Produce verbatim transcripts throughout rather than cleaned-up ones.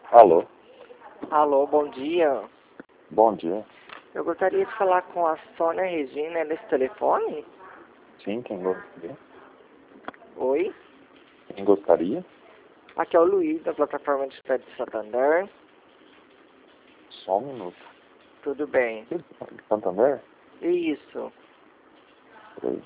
Alô, Alô, bom dia. bom dia. Eu gostaria de falar com a Sônia Regina nesse telefone. Sim, quem gostaria? Oi, Quem gostaria? aqui é o Luiz, da plataforma de crédito Santander. Só um minuto. Tudo bem? Santander? Isso. Peraí.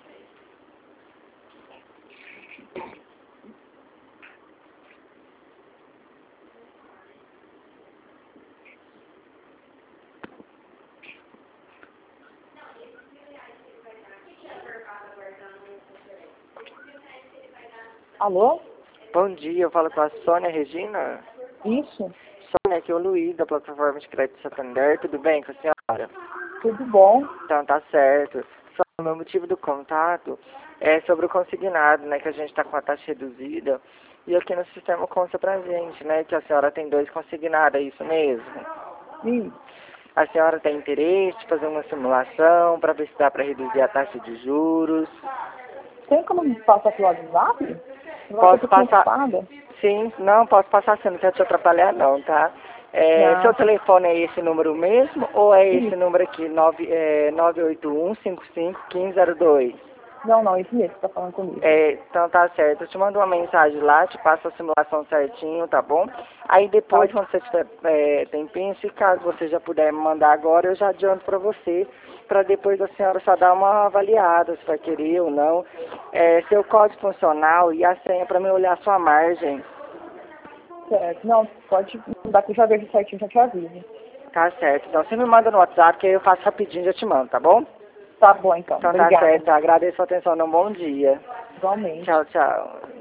Alô? Bom dia, eu falo com a Sônia Regina. Isso? Sônia, aqui é o Luiz, da plataforma de crédito Santander. Tudo bem com a senhora? Tudo bom? Então, tá certo. Só o meu motivo do contato é sobre o consignado, né, que a gente está com a taxa reduzida. E aqui no sistema consta pra gente, né, que a senhora tem dois consignados, é isso mesmo? Sim. A senhora tem interesse de fazer uma simulação para ver se dá para reduzir a taxa de juros? Tem como me passar pelo WhatsApp? Eu Posso tô passar? preocupada. Sim, não, posso passar sim, não quero te atrapalhar não, tá? É, Não. seu telefone é esse número mesmo ou é esse Isso. número aqui, nove, é, nove oito um, cinco cinco, um cinco zero dois? Não, não, esse mesmo que tá falando comigo. É, então tá certo, eu te mando uma mensagem lá, te passo a simulação certinho, tá bom? Aí depois, Tá. quando você tiver é, tempinho, se caso você já puder me mandar agora, eu já adianto pra você, pra depois a senhora só dar uma avaliada, se vai querer ou não. É, seu código funcional e a senha pra me olhar a sua margem. Certo. Não, pode mandar que eu já vejo certinho, já te aviso. Tá certo, então você me manda no WhatsApp que aí eu faço rapidinho e já te mando, tá bom? Tá bom, então. Então tá Obrigada. certo, agradeço a atenção, um bom dia. Igualmente. Tchau, tchau.